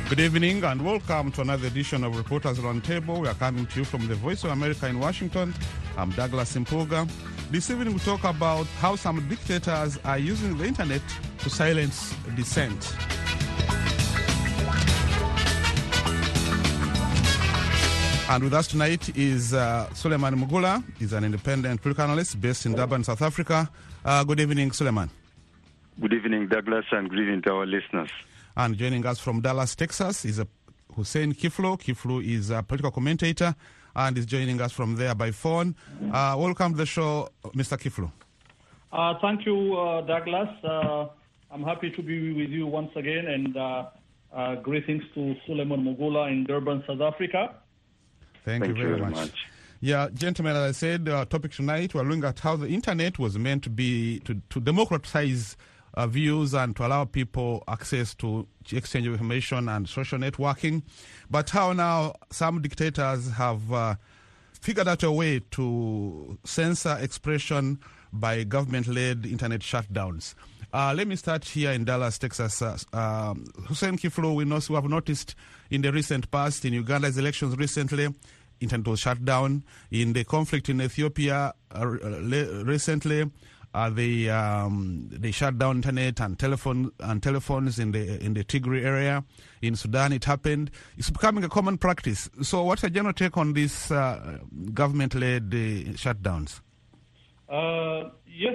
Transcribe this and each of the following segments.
Good evening and welcome to another edition of Reporters Roundtable. We are coming to you from the Voice of America in Washington. I'm Douglas Impuga. This evening we talk about how some dictators are using the internet to silence dissent. And with us tonight is Suleiman Mugula. He's an independent political analyst based in Durban, South Africa. Good evening, Suleiman. Good evening, Douglas, and good evening to our listeners. And joining us from Dallas, Texas, is Hussein Kiflo. Kiflo is a political commentator and is joining us from there by phone. Welcome to the show, Mr. Kiflo. Thank you, Douglas. I'm happy to be with you once again, and greetings to Suleiman Mugula in Durban, South Africa. Thank you very much. Yeah, gentlemen, as I said, our topic tonight, we're looking at how the internet was meant to be, to democratize views and to allow people access to exchange of information and social networking, but how now some dictators have figured out a way to censor expression by government-led internet shutdowns. Let me start here in Dallas, Texas. Hussein Kiflo, we have noticed in the recent past, in Uganda's elections recently, internet was shut down. In the conflict in Ethiopia recently, they shut down internet and telephones in the Tigray area. In Sudan, it happened. It's becoming a common practice. So, what's your general take on these government-led shutdowns? Yes,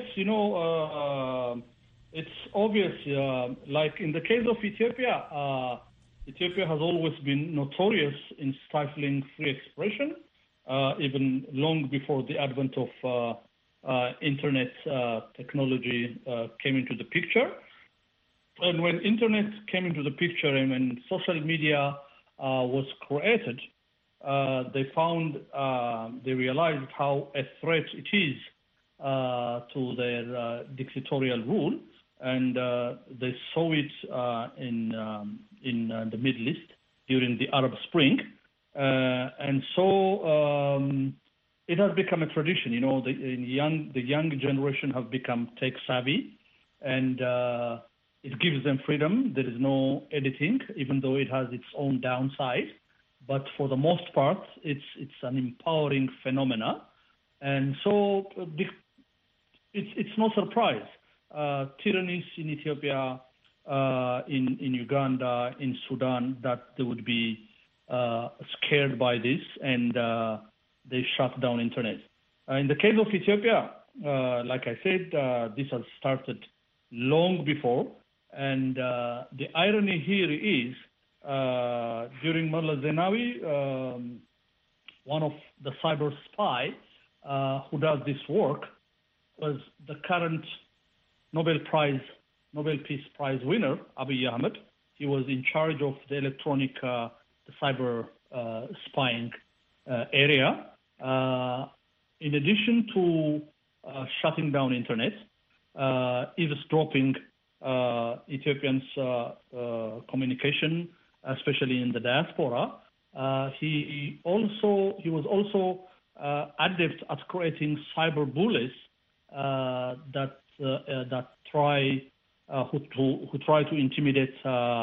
it's obvious. Like in the case of Ethiopia, Ethiopia has always been notorious in stifling free expression, even long before the advent of internet technology came into the picture. And when internet came into the picture and when social media was created, they realized how a threat it is to their dictatorial rule, and they saw it in the Middle East during the Arab Spring, and so it has become a tradition. The young generation have become tech savvy, and it gives them freedom. There is no editing, even though it has its own downside. But for the most part, it's an empowering phenomena, and so it's no surprise. Tyrannies in Ethiopia, in Uganda, in Sudan, that they would be scared by this, and they shut down internet. In the case of Ethiopia, like I said, this has started long before, and the irony here is during Mullah Zenawi, one of the cyber spy who does this work was the current Nobel Peace Prize winner, Abiy Ahmed. He was in charge of the electronic, the cyber spying area. In addition to shutting down internet, eavesdropping Ethiopians' communication, especially in the diaspora, he was also adept at creating cyber bullies who try to intimidate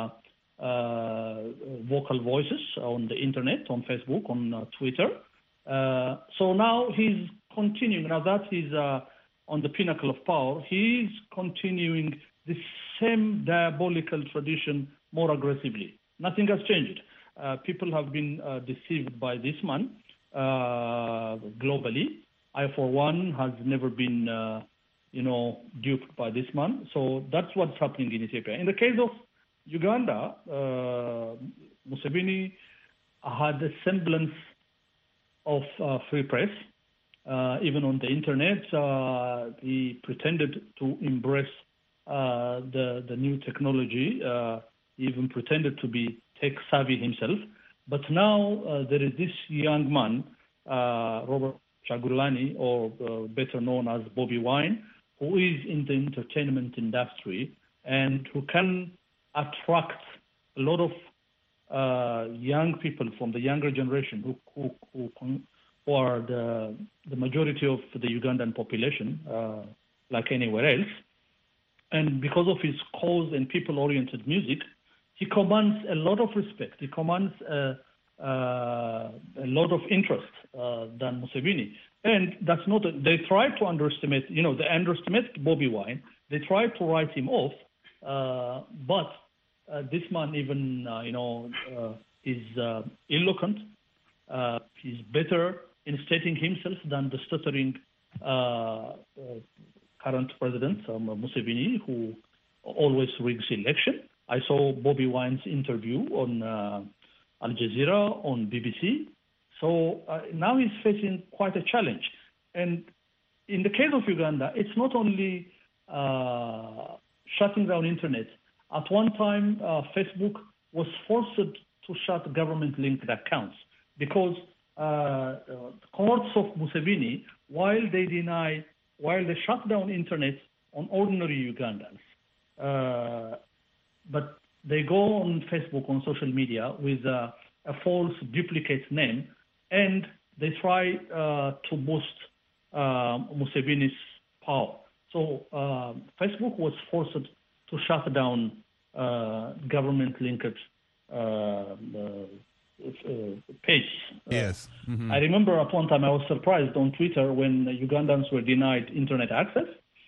vocal voices on the internet, on Facebook, on Twitter. So now he's continuing. Now that he's on the pinnacle of power, he's continuing the same diabolical tradition more aggressively. Nothing has changed. People have been deceived by this man globally. I, for one, has never been, duped by this man. So that's what's happening in Ethiopia. In the case of Uganda, Museveni had a semblance of free press. Even on the internet, he pretended to embrace the new technology. He even pretended to be tech-savvy himself. But now there is this young man, Robert Chagulani, or better known as Bobby Wine, who is in the entertainment industry and who can attract a lot of young people from the younger generation who are the majority of the Ugandan population, like anywhere else. And because of his cause and people-oriented music, he commands a lot of respect. He commands a lot of interest than Museveni. And that's not, they try to underestimate, they underestimate Bobi Wine. They try to write him off. But this man even, is eloquent. He's better in stating himself than the stuttering current president, Museveni, who always rigs election. I saw Bobi Wine's interview on Al Jazeera, on BBC. So now he's facing quite a challenge. And in the case of Uganda, it's not only shutting down internet. At one time, Facebook was forced to shut government-linked accounts because courts of Museveni, while they shut down internet on ordinary Ugandans, but they go on Facebook, on social media, with a false duplicate name, and they try to boost Museveni's power. So Facebook was forced to shut down government-linked pages. Yes. Mm-hmm. I remember at one time I was surprised on Twitter when Ugandans were denied internet access.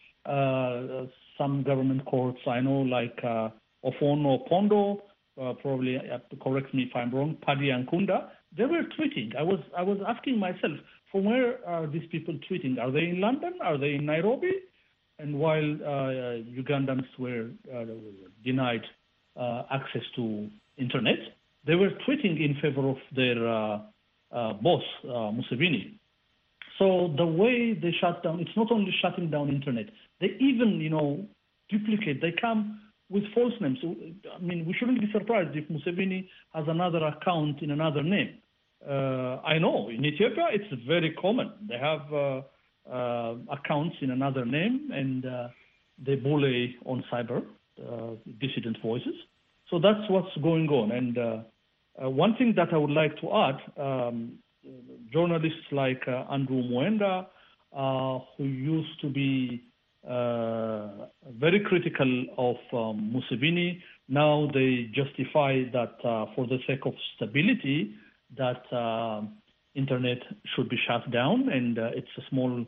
Some government courts, I know, like Ofono Pondo, probably correct me if I'm wrong, Paddy Ankunda, they were tweeting. I was asking myself, from where are these people tweeting? Are they in London? Are they in Nairobi? And while Ugandans were denied access to internet, they were tweeting in favor of their boss, Museveni. So the way they shut down, it's not only shutting down internet, they even, duplicate. They come with false names. So, we shouldn't be surprised if Museveni has another account in another name. I know in Ethiopia it's very common. They have accounts in another name, and they bully on cyber dissident voices. So that's what's going on. And one thing that I would like to add, journalists like Andrew Mwenda, who used to be very critical of Museveni, now they justify that for the sake of stability, that internet should be shut down, and it's a small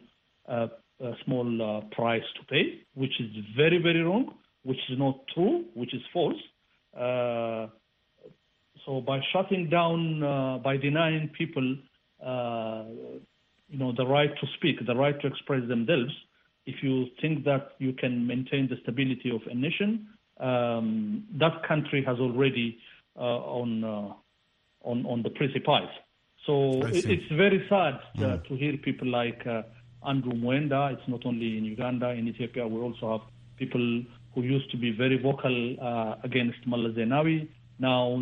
price to pay, which is very, very wrong, which is not true, which is false. So by shutting down, by denying people, the right to speak, the right to express themselves, if you think that you can maintain the stability of a nation, that country has already on the precipice. So it's very sad to hear people like Andrew Mwenda. It's not only in Uganda, in Ethiopia. We also have people who used to be very vocal against Malala Zenawi. Now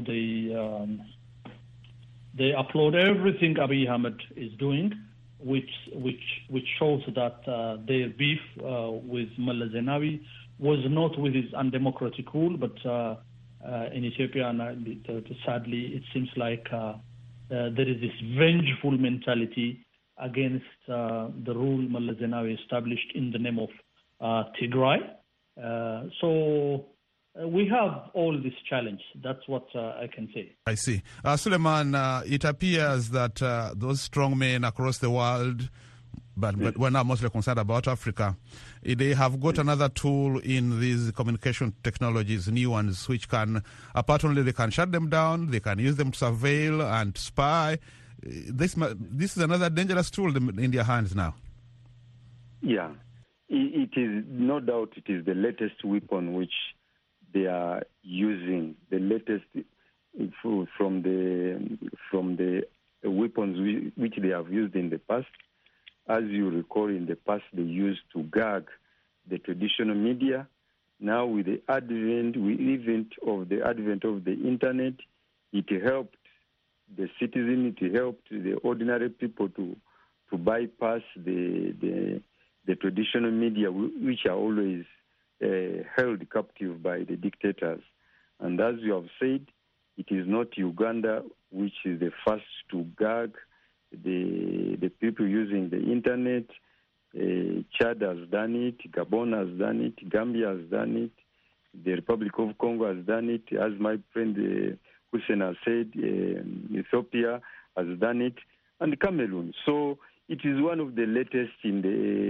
they applaud everything Abiy Ahmed is doing, which shows that their beef with Malala Zenawi was not with his undemocratic rule, but in Ethiopia, and sadly, it seems like there is this vengeful mentality against the rule Malala Zenawi established in the name of Tigray. So we have all this challenge. That's what I can say. I see. Suleiman, it appears that those strong men across the world, but we're now mostly concerned about Africa, they have got another tool in these communication technologies, new ones, which can, apart only they can shut them down, they can use them to surveil and spy. This is another dangerous tool in their hands now. Yeah. It is, no doubt, it is the latest weapon which they are using, the latest from the weapons which they have used in the past. As you recall, in the past they used to gag the traditional media. Now with the advent of the internet, it helped the citizen, it helped the ordinary people to bypass the traditional media, which are always held captive by the dictators. And as you have said, it is not Uganda which is the first to gag the people using the internet. Chad has done it, Gabon has done it, Gambia has done it, The Republic of Congo has done it, as my friend Hussein has said. Ethiopia has done it, and Cameroon. So it is one of the latest in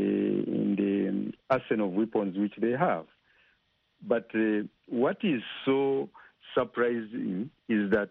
the arsenal of weapons which they have. But what is so surprising is that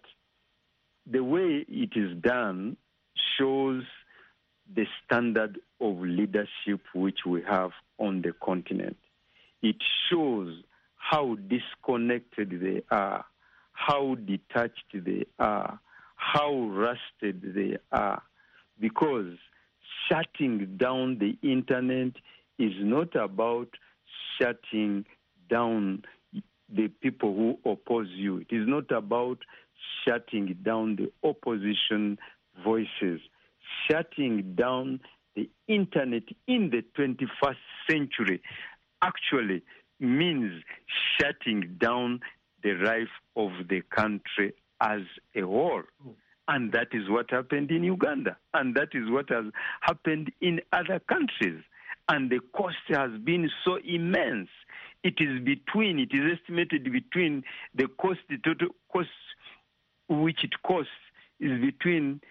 the way it is done shows the standard of leadership which we have on the continent. It shows how disconnected they are, how detached they are, how rusted they are, because shutting down the internet is not about shutting down the people who oppose you. It is not about shutting down the opposition voices. Shutting down the internet in the 21st century actually means shutting down the life of the country as a whole. And that is what happened in Uganda. And that is what has happened in other countries. And the cost has been so immense. It is estimated between the total cost which it costs is between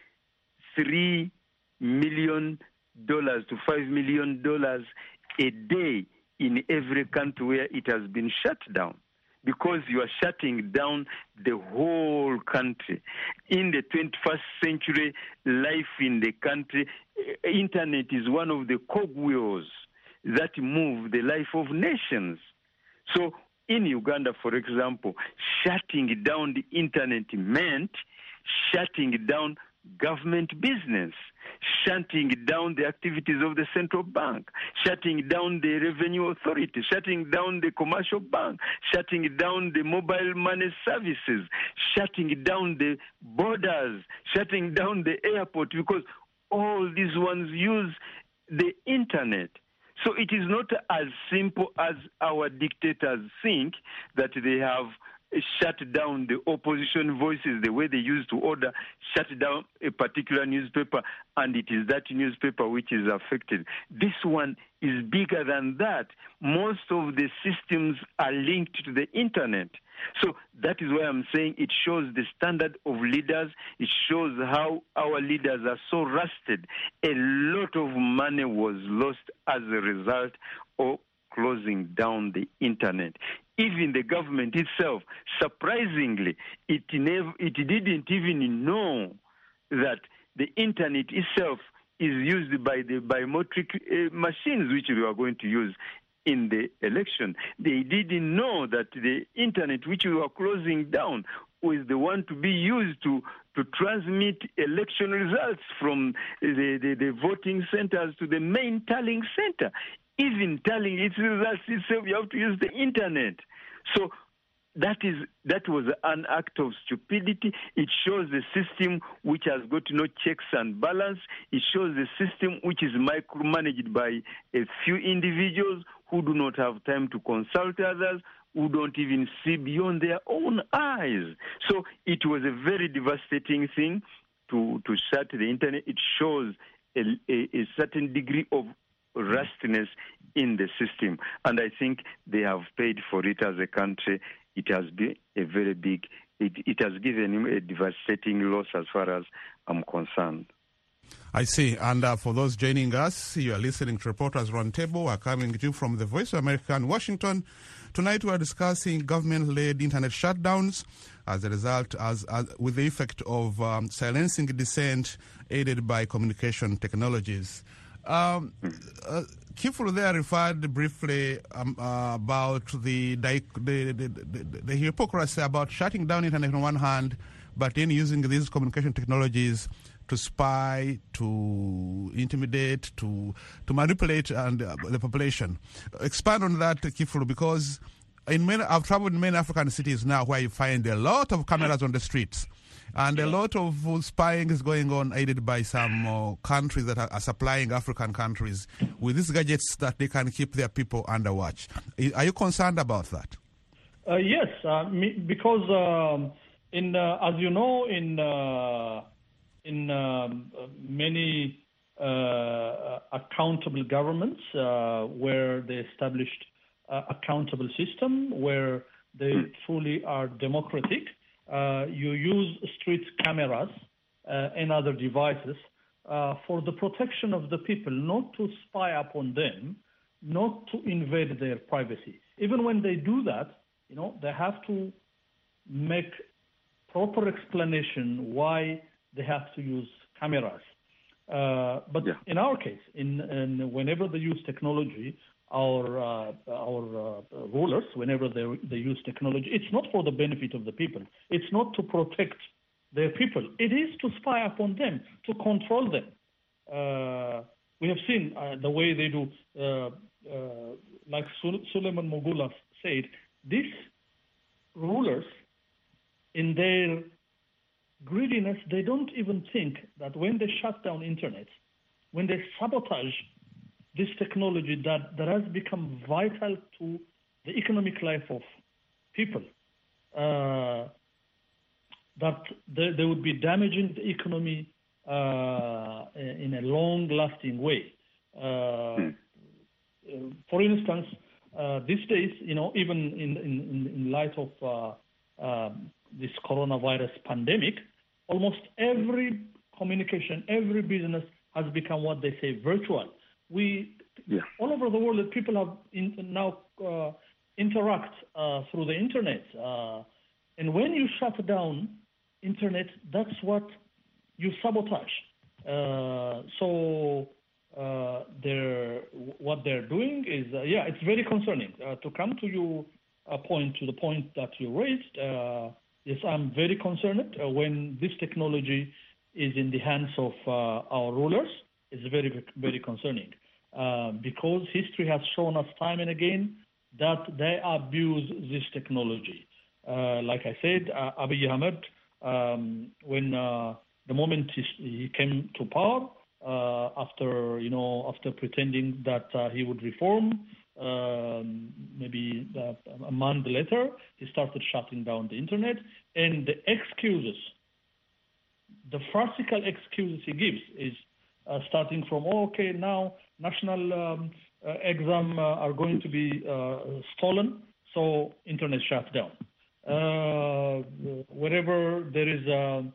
$3 million to $5 million a day in every country where it has been shut down, because you are shutting down the whole country. In the 21st century, life in the country, internet is one of the cogwheels that move the life of nations. So in Uganda, for example, shutting down the internet meant shutting down government business, shutting down the activities of the central bank, shutting down the revenue authority, shutting down the commercial bank, shutting down the mobile money services, shutting down the borders, shutting down the airport, because all these ones use the internet. So it is not as simple as our dictators think, that they have shut down the opposition voices the way they used to order, shut down a particular newspaper, and it is that newspaper which is affected. This one is bigger than that. Most of the systems are linked to the internet. So that is why I'm saying it shows the standard of leaders. It shows how our leaders are so rusted. A lot of money was lost as a result of closing down the internet. Even the government itself, surprisingly, it didn't even know that the internet itself is used by the biometric machines which we are going to use in the election. They didn't know that the internet which we were closing down was the one to be used to transmit election results from the voting centers to the main tallying center. Even tallying its results itself, you have to use the internet. So that was an act of stupidity. It shows the system which has got no checks and balance. It shows the system which is micromanaged by a few individuals who do not have time to consult others, who don't even see beyond their own eyes. So it was a very devastating thing to shut the internet. It shows a certain degree of rustiness in the system, and I think they have paid for it as a country. It has been a very big, it has given a devastating loss as far as I'm concerned. I see. And for those joining us, you are listening to Reporters Roundtable. We're coming to you from the Voice of America in Washington. Tonight we are discussing government-led internet shutdowns as a result, with the effect of silencing dissent aided by communication technologies. Kifulu there referred briefly about the hypocrisy about shutting down internet on one hand, but then using these communication technologies to spy, to intimidate, to manipulate and the population. Expand on that, Kifulu, because I've traveled in many African cities now where you find a lot of cameras on the streets. And a lot of spying is going on, aided by some countries that are supplying African countries with these gadgets that they can keep their people under watch. Are you concerned about that? Yes, because as you know, in many accountable governments where they established accountable system where they truly are democratic. You use street cameras and other devices for the protection of the people, not to spy upon them, not to invade their privacy. Even when they do that, they have to make proper explanation why they have to use cameras. But in our case, whenever they use technology, our rulers, whenever they use technology, it's not for the benefit of the people. It's not to protect their people. It is to spy upon them, to control them. We have seen the way they do, like Suleiman Mogula said, these rulers, in their greediness, they don't even think that when they shut down internet, when they sabotage this technology that has become vital to the economic life of people, that they would be damaging the economy in a long-lasting way. For instance, these days, even in light of this coronavirus pandemic, almost every communication, every business has become what they say virtual. All over the world, people have now interact through the internet. And when you shut down internet, that's what you sabotage. What they're doing is, it's very concerning. To come to the point that you raised, yes, I'm very concerned when this technology is in the hands of our rulers. It's very, very concerning because history has shown us time and again that they abuse this technology. Like I said, Abiy Ahmed, when the moment he came to power, after pretending that he would reform, maybe a month later, he started shutting down the internet. And the excuses, the farcical excuses he gives is starting from, now national exam are going to be stolen, so internet shut down. Wherever there is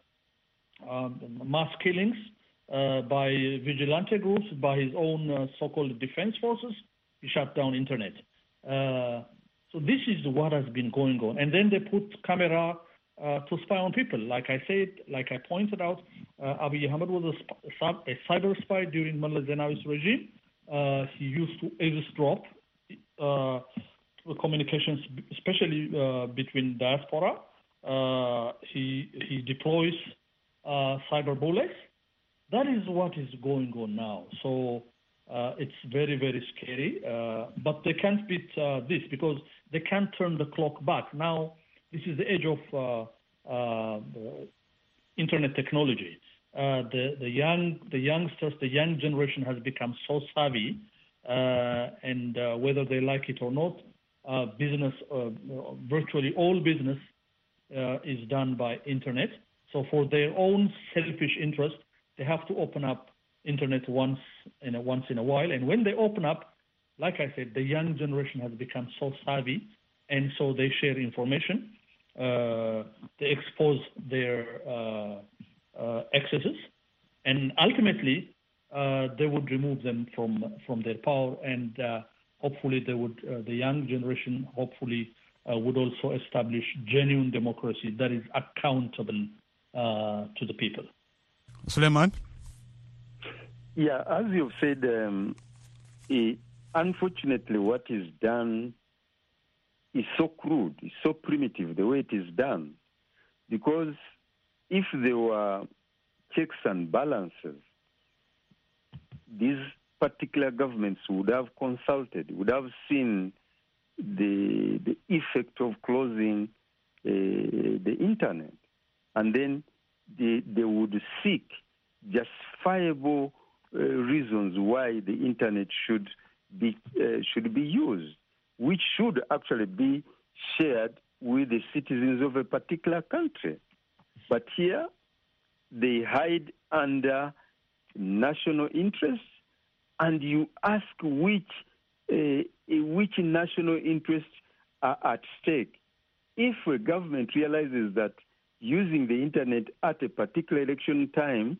mass killings by vigilante groups, by his own so-called defense forces, he shut down internet. So this is what has been going on. And then they put camera to spy on people. Like I said, like I pointed out, Abiy Ahmed was a cyber spy during Mullah Zenawi's regime. He used to eavesdrop communications, especially between diaspora. He deploys cyber bullets. That is what is going on now. So it's very, very scary. But they can't beat this because they can't turn the clock back. Now, this is the age of internet technology. The youngsters, the young generation has become so savvy, and whether they like it or not, business, virtually all business is done by internet. So for their own selfish interest, they have to open up internet once in a while. And when they open up, like I said, the young generation has become so savvy, and so they share information. They expose their excesses, and ultimately they would remove them from their power, and hopefully the young generation would also establish genuine democracy that is accountable to the people. Suleiman? Yeah, as you've said, unfortunately what is done is so crude, it's so primitive, the way it is done. Because if there were checks and balances, these particular governments would have consulted, would have seen the effect of closing the internet. And then they would seek justifiable reasons why the internet should be used, which should actually be shared with the citizens of a particular country. But here, they hide under national interests, and you ask which which national interests are at stake. If a government realizes that using the internet at a particular election time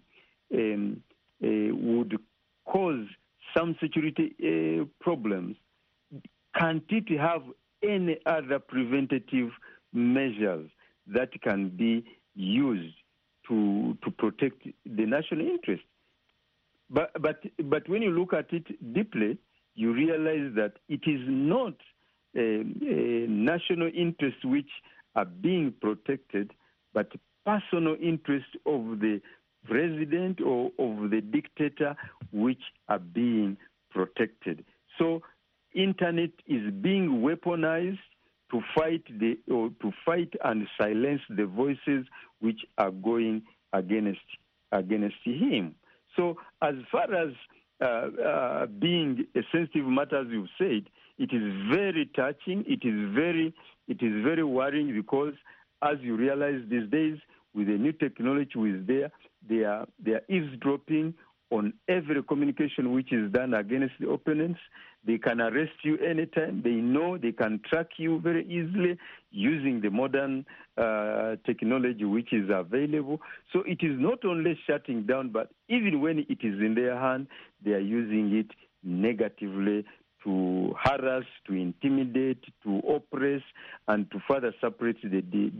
would cause some security problems, can't it have any other preventative measures that can be used to protect the national interest? But when you look at it deeply, you realize that it is not national interests which are being protected, but personal interests of the president or of the dictator which are being protected. So internet is being weaponized to fight and silence the voices which are going against him. So as far as being a sensitive matter, as you've said, it is very touching. It is very worrying, because as you realize these days, with the new technology they are eavesdropping on every communication which is done against the opponents. They can arrest you anytime. They know they can track you very easily using the modern technology which is available. So it is not only shutting down, but even when it is in their hand, they are using it negatively to harass, to intimidate, to oppress, and to further separate the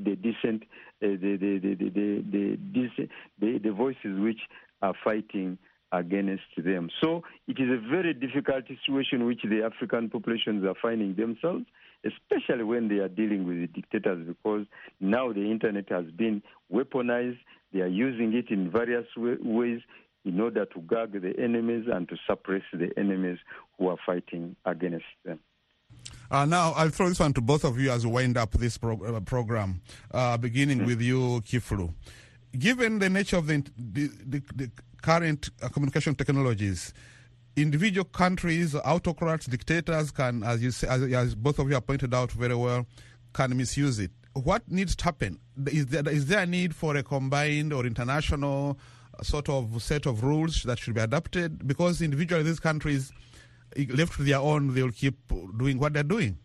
voices which are fighting against them. So it is a very difficult situation which the African populations are finding themselves, especially when they are dealing with the dictators, because now the internet has been weaponized. They are using it in various ways in order to gag the enemies and to suppress the enemies who are fighting against them. Now, I'll throw this one to both of you as we wind up this program, beginning with you, Kiflu. Given the nature of the current communication technologies, individual countries, autocrats, dictators can, as you say, as both of you have pointed out very well, can misuse it. What needs to happen? Is there a need for a combined or international sort of set of rules that should be adopted? Because individually these countries, left to their own, they'll keep doing what they're doing.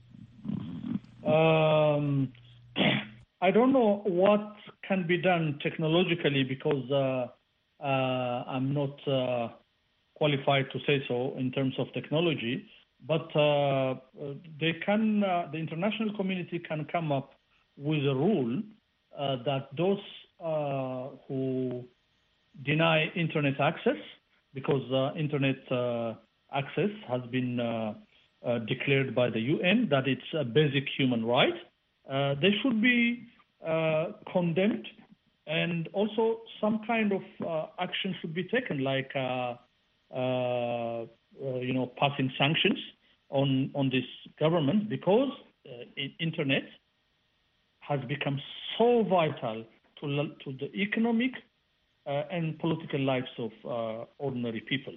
I don't know what can be done technologically, because I'm not qualified to say so in terms of technology. But the international community can come up with a rule that those who deny internet access, because internet access has been declared by the UN that it's a basic human right, they should be condemned, and also some kind of action should be taken, like passing sanctions on this government, because internet has become so vital to the economic and political lives of ordinary people.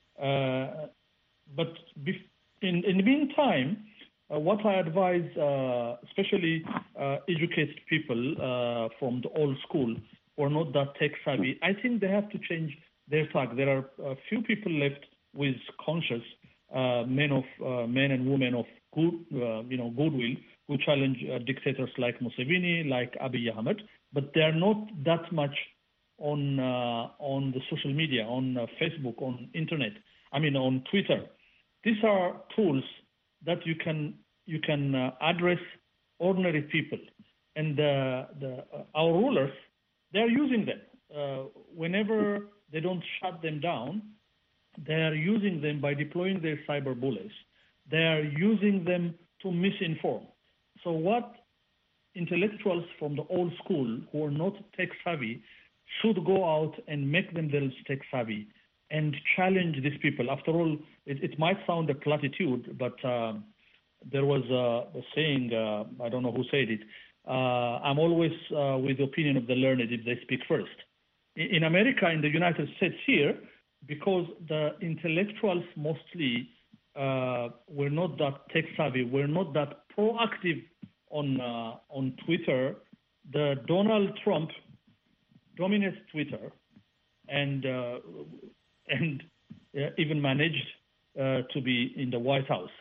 But in the meantime, what I advise, especially educated people from the old school who are not that tech savvy, I think they have to change their tack. There are a few people left with conscious men and women of goodwill, who challenge dictators like Museveni, like Abiy Ahmed, but they are not that much on the social media, on Facebook, on internet. On Twitter. These are tools that you can address ordinary people, and our rulers, they are using them. Whenever they don't shut them down, they are using them by deploying their cyber bullies. They are using them to misinform. So what intellectuals from the old school who are not tech savvy should go out and make themselves tech savvy and challenge these people. After all, it might sound a platitude, but there was a saying, I don't know who said it, I'm always with the opinion of the learned if they speak first. In America, in the United States here, because the intellectuals mostly were not that tech savvy, were not that proactive on Twitter, the Donald Trump dominates Twitter and even managed to be in the White House.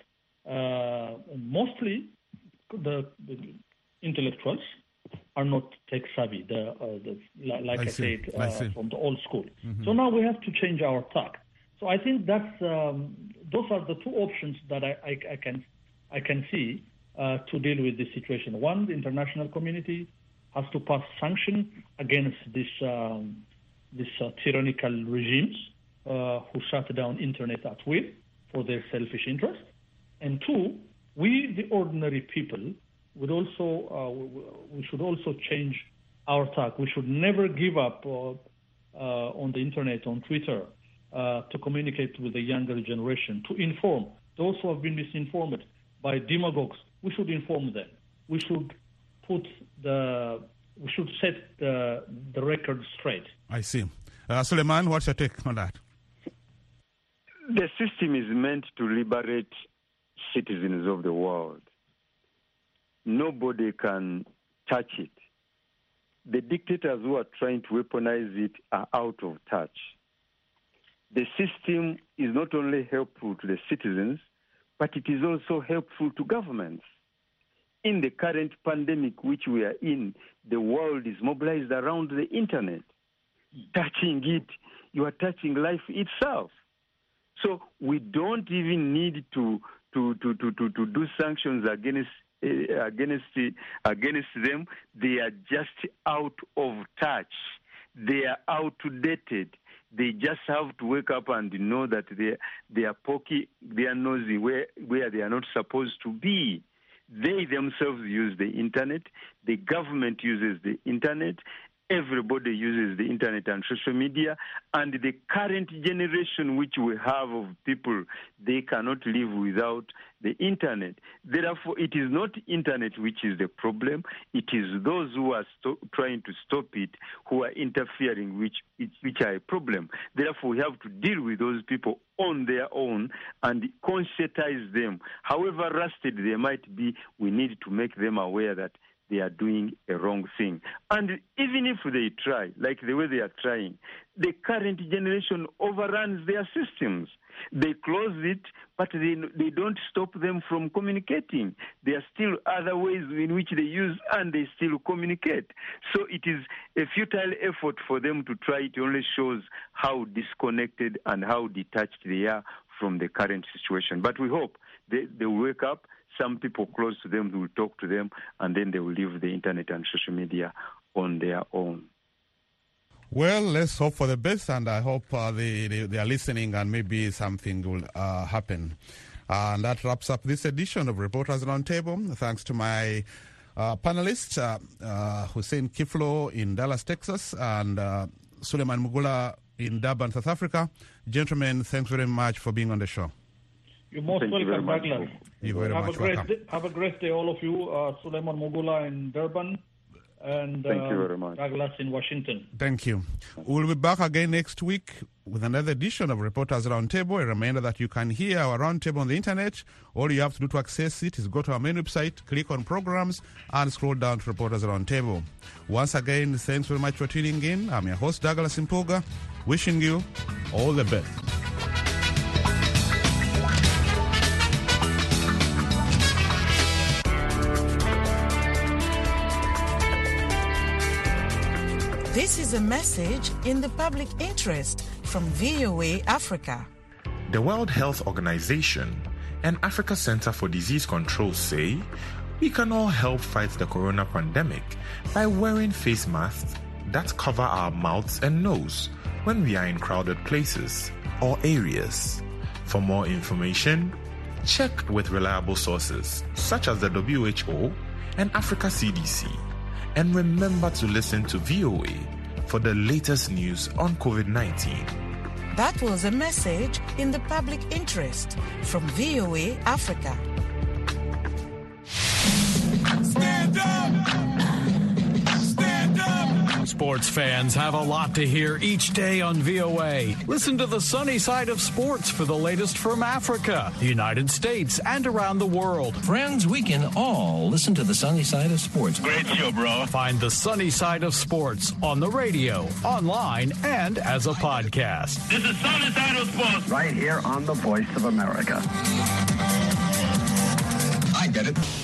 mostly the intellectuals are not tech savvy, like I said, from the old school. Mm-hmm. So now we have to change our tack. So I think that's those are the two options that I can see to deal with this situation. One, the international community has to pass sanctions against this tyrannical regimes who shut down internet at will for their selfish interest. And two, we, the ordinary people, we should also change our tack. We should never give up on the internet, on Twitter, to communicate with the younger generation, to inform those who have been misinformed by demagogues. We should inform them. We should set the record straight. I see. Suleiman, what's your take on that? The system is meant to liberate citizens of the world. Nobody can touch it. The dictators who are trying to weaponize it are out of touch. The system is not only helpful to the citizens, but it is also helpful to governments. In the current pandemic which we are in, the world is mobilized around the internet. Touching it, you are touching life itself. So we don't even need to do sanctions against them. They are just out of touch. They are outdated. They just have to wake up and know that they are pokey, they are nosy where they are not supposed to be. They themselves use the internet. The government uses the internet. Everybody uses the internet and social media. And the current generation which we have of people, they cannot live without the internet. Therefore, it is not internet which is the problem. It is those who are trying to stop it, who are interfering, which are a problem. Therefore, we have to deal with those people on their own and conscientize them. However rusted they might be, we need to make them aware that they are doing a wrong thing. And even if they try, like the way they are trying, the current generation overruns their systems. They close it, but they don't stop them from communicating. There are still other ways in which they use, and they still communicate. So it is a futile effort for them to try. It only shows how disconnected and how detached they are from the current situation. But we hope they will wake up. Some people close to them will talk to them, and then they will leave the internet and social media on their own. Well, let's hope for the best, and I hope they are listening, and maybe something will happen. And that wraps up this edition of Reporters Roundtable. Thanks to my panelists, Hussein Kiflo in Dallas, Texas, and Suleiman Mugula in Durban, South Africa. Gentlemen, thanks very much for being on the show. You're most welcome, Douglas. You're very much welcome. Have a great day, all of you. Suleiman Mugula in Durban, and thank you very much. Douglas in Washington. Thank you. We'll be back again next week with another edition of Reporters Roundtable. A reminder that you can hear our roundtable on the internet. All you have to do to access it is go to our main website, click on programs, and scroll down to Reporters Roundtable. Once again, thanks very much for tuning in. I'm your host, Douglas Impoga, wishing you all the best. This is a message in the public interest from VOA Africa. The World Health Organization and Africa Center for Disease Control say we can all help fight the corona pandemic by wearing face masks that cover our mouths and nose when we are in crowded places or areas. For more information, check with reliable sources such as the WHO and Africa CDC. And remember to listen to VOA for the latest news on COVID-19. That was a message in the public interest from VOA Africa. Stand up! Stand up! Sports fans have a lot to hear each day on VOA. Listen to the sunny side of sports for the latest from Africa, the United States, and around the world. Friends, we can all listen to the sunny side of sports. Great show, bro. Find the sunny side of sports on the radio, online, and as a podcast. This is Sunny Side of Sports. Right here on the Voice of America. get it.